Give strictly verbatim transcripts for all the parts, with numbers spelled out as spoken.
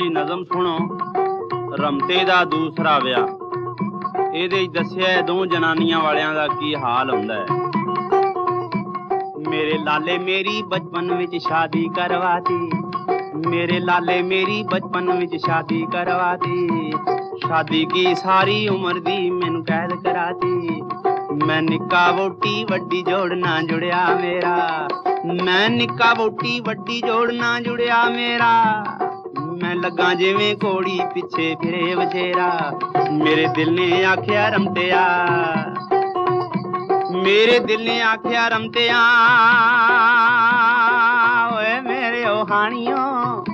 जी नज़म सुनो रमते दा दूसरा विआह। ਇਹਦੇ ਵਿੱਚ ਦੱਸਿਆ ਦੋ ਜਨਾਨੀਆਂ ਵਾਲਿਆਂ ਦਾ ਕੀ ਹਾਲ ਹੁੰਦਾ ਹੈ। ਮੇਰੇ ਲਾਲੇ ਮੇਰੀ ਬਚਪਨ ਵਿੱਚ ਸ਼ਾਦੀ ਕਰਵਾਤੀ, ਮੇਰੇ ਲਾਲੇ ਮੇਰੀ ਬਚਪਨ ਵਿੱਚ ਸ਼ਾਦੀ ਕਰਵਾਤੀ, ਸ਼ਾਦੀ ਕੀ ਸਾਰੀ ਉਮਰ ਦੀ ਮੈਨੂੰ ਕੈਦ ਕਰਾਤੀ। ਮੈਂ ਨਿੱਕਾ ਵੋਟੀ ਵੱਡੀ ਜੋੜ ਨਾ ਜੁੜਿਆ ਮੇਰਾ, ਮੈਂ ਨਿੱਕਾ ਵੋਟੀ ਵੱਡੀ ਜੋੜ ਨਾ ਜੁੜਿਆ ਮੇਰਾ। मैं लगा जिवें घोड़ी पिछे फिरे बछेरा, मेरे दिल ने आख्या रमतिया, मेरे दिल ने आख्या रमतिया ओए मेरे ओहानियों,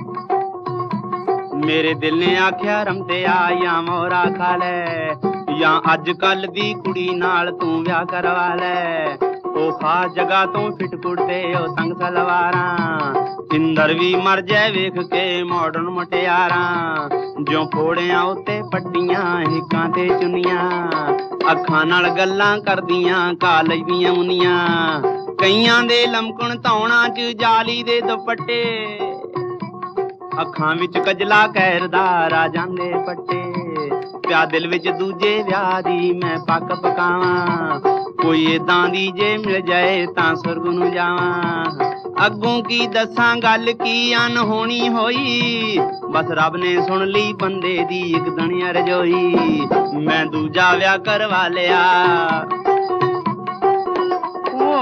मेरे दिल ने आख्या रमतिया या मोरा खा लै या अज कल दी कुड़ी नाल तू विआह करवा लै। ओ खास जगह तो फिट कुड़ते ओ तंग सलवारां, इंदर भी मर जाए वेख के मॉडर्न मुटियारा। जो फोड़ियां उत्ते पट्टियां हिकां ते चुनियां, अखां नाल गल्लां करदियां कालज दियां मुनियां। कईयां दे लमकण धौणां च जाली दे दुपट्टे, अखां विच कजला कहरदा राजां दे पट्टे। प्या दिल विच दूजे विआह दी मैं पक पकावां, कोई इदां दी जे मिल जाए तां सुरग नूं जावां। अगों की दसां गल की अनहोनी होई, बस रब ने सुन ली बंदे दी इक दिन रजोई। मैं दूजा विआह करवा लिया, ओ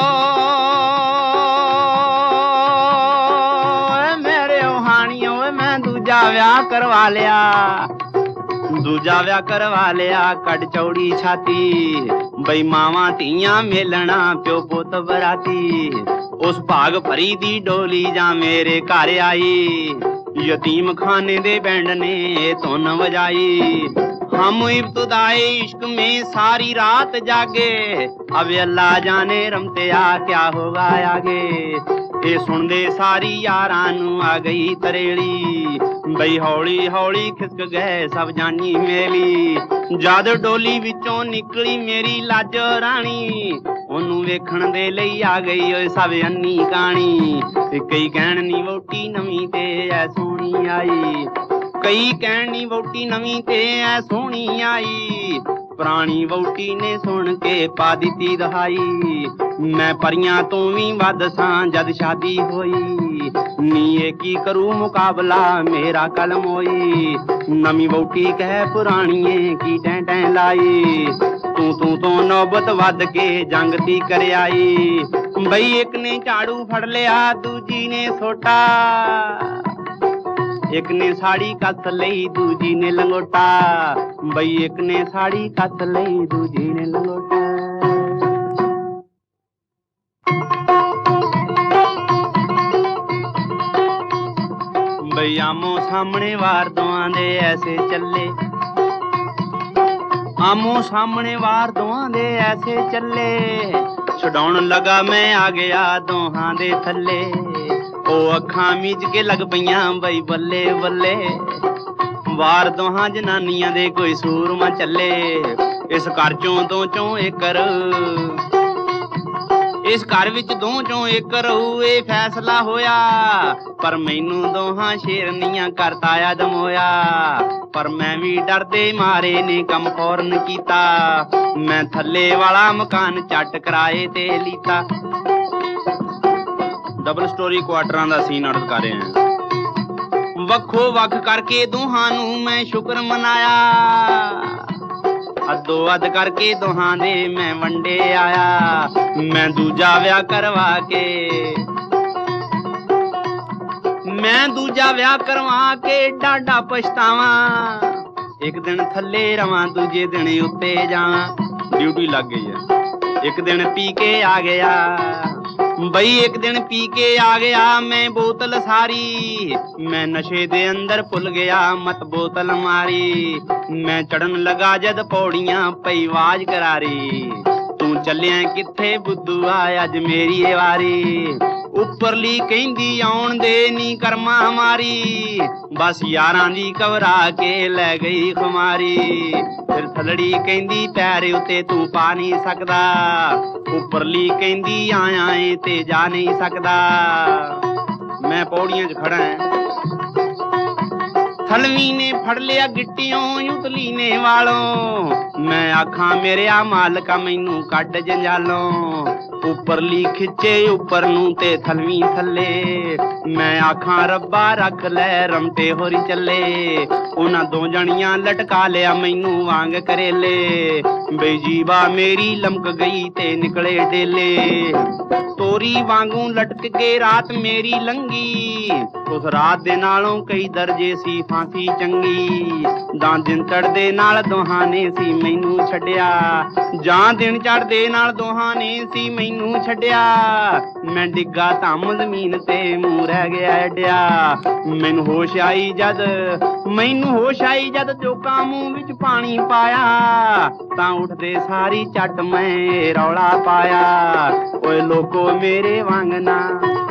मेरे ओहानियों मैं दूजा विआह करवा लिया, दूजा विआह करवा लिया। कट चौड़ी छाती बई मावां धीयां मेलना प्यो पुत बराती। उस भाग भरी दी डोली जा मेरे घर आई, यतीम खाने दे बैंड ने धुन बजाई। हम इब्तदाए इश्क में सारी रात जागे, अब अल्लाह जाने रमतिया क्या होगा आगे। ये सुनदे सारी यारां नूं आ गई तरेली, बई हौली हौली खिसक गए सब जानी मेली। जद डोली विचों निकली मेरी लाज रानी, ओनू वेखण दे लई आ गई ओए सब अन्नी काणी। कई कहण नी वोटी नवीं ते ऐ सोहणी आई, कई कहण नी वोटी नवीं ते ऐ सोहणी आई। पुरानी वोटी ने सुन के पा दित्ती दहाई, मैं परियां तो भी वध सां जद शादी होई। नी ए की करू मुकाबला मेरा कलम होई, नवी वोटी कह पुराणीए की टैं टैं लाई। तू तू तो नौबत वध के जंग ती कर आई, बई एक ने झाड़ू फड़ लिया दूजी ने सोटा, एक ने साड़ी कस लई दूजी ने लंगोटा। बई एक ने साड़ी कस लई दूजी ने लंगोटा। बई आमो सामने वार दोआं दे ऐसे चले, आमो सामने वार दोआं दे ऐसे चले। छुड़ाउण लगा मैं आ गया दोहां दे थल्ले, ओ अखां मीच के लग पईयां बई बल्ले बल्ले। वार दोहां जनानियां दे कोई सूर मा चले, इस घर चों दो चों एकर, इस घर विच दो चों एक रहू ए फैसला होया। पर मैनू दोहां शेरनियां करता आदम होया, पर मैं भी डरदे मारे ने कम फौरन कीता। मैं थल्ले वाला मकान चट कराए ते लीता। डबल स्टोरी क्वार्टरां दा सीन अर्ज कर रहे हैं। वक्खो वक्ख करके दोहां नू मैं शुक्र मनाया, अदो अद करके दोहां दे मैं वंडे आया। मैं दूजा विआह करवा के, मैं दूजा विआह करवा के डाडा पछतावा। एक दिन थल्ले रवां दूजे दिन उत्ते जावां, ड्यूटी लग गई है। एक दिन पी के आ गया, बई एक दिन पी के आ गया मैं बोतल सारी। मैं नशे दे अंदर भुल गया मत बोतल मारी। मैं चढ़न लगा जद पौड़ियां पई आवाज करारी, तू चलिया किथे बुद्धू आ अज मेरी ए वारी। उपरली कहंदी आउण दे नी कर्मा हमारी, बस यारां दी घबरा के लै गई खुमारी। फिर थलड़ी कहंदी पैर उत्ते तू पा नहीं सकदा, उपरली कहंदी आया ए ते जा नहीं सकदा। मैं पौड़ियां च खड़ा है, ਥਲਵੀ ਨੇ ਫੜ ਲਿਆ ਗਿੱਟਿਓਂ ਉਤਲੀ ਨੇ ਵਾਲੋਂ ਮੈਂ ਆਖਾਂ ਮੇਰਿਆ ਮਾਲਕਾ ਮੈਨੂੰ ਕੱਢ ਜੰਜਾਲੋਂ ਉੱਪਰਲੀ ਖਿੱਚੇ ਉੱਪਰ ਨੂੰ ਤੇ ਥਲਵੀ ਥੱਲੇ ਮੈਂ ਆਖਾਂ ਰੱਬਾ ਰੱਖ ਲੈ ਰਮਟੇ ਹੋਰੀ ਚੱਲੇ ਉਹਨਾਂ ਦੋ ਜਣੀਆਂ ਲਟਕਾ ਲਿਆ ਮੈਨੂੰ ਵਾਂਗ ਕਰੇਲੇ ਬਈ ਜੀਵਾ ਮੇਰੀ ਲਮਕ ਗਈ ਤੇ ਨਿਕਲੇ ਡੇਲੇ ਤੋਰੀ ਵਾਂਗੂ ਲਟਕ ਕੇ ਰਾਤ ਮੇਰੀ ਲੰਗੀ ਉਸ ਰਾਤ ਦੇ ਨਾਲੋਂ ਕਈ ਦਰਜੇ ਸੀ ਫਾਂਸੀ ਚੰਗੀ ਜਾਂ ਦਿਨ ਚੜ੍ਹਦੇ ਨਾਲ ਦੋਹਾਂ ਨੇ ਸੀ ਮੈਨੂੰ ਛੱਡਿਆ ਜਾਂ ਦਿਨ ਚੜ੍ਹਦੇ ਨਾਲ ਦੋਹਾਂ ਨੇ ਸੀ ਮੈਨੂੰ ਛੱਡਿਆ ਮੈਂ ਡਿੱਗਾ ਧੰਮ ਜ਼ਮੀਨ ਤੇ ਮੂੰਹ ਰਹਿ ਗਿਆ ਐਡਿਆ ਮੈਨੂੰ ਹੋਸ਼ ਆਈ ਜਦ ਮੈਨੂੰ ਹੋਸ਼ ਆਈ ਜਦ ਜੋਕਾਂ ਮੂੰਹ ਵਿੱਚ ਪਾਣੀ ਪਾਇਆ ਤਾਂ ਉੱਠਦੇ ਸਾਰੀ ਝੱਟ ਮੈਂ ਰੌਲਾ ਪਾਇਆ ਓਏ ਲੋਕੋ ਮੇਰੇ ਵਾਂਗ ਨਾ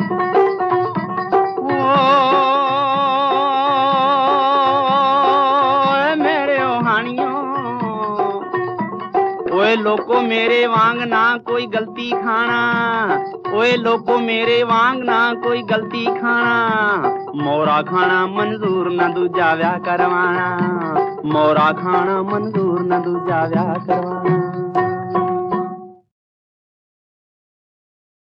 ਓਏ ਲੋਕੋ ਮੇਰੇ ਵਾਂਗ ਨਾ ਕੋਈ ਗਲਤੀ ਖਾਣਾ ਓਏ ਲੋਕੋ ਮੇਰੇ ਵਾਂਗ ਨਾ ਕੋਈ ਗਲਤੀ ਖਾਣਾ ਮੋਰਾ ਖਾਣਾ ਮਨਜ਼ੂਰ ਨਾ ਦੂਜਾ ਵਿਆਹ ਕਰਵਾਣਾ ਮੋਰਾ ਖਾਣਾ ਮਨਜ਼ੂਰ ਨਾ ਦੂਜਾ ਵਿਆਹ ਕਰਵਾਣਾ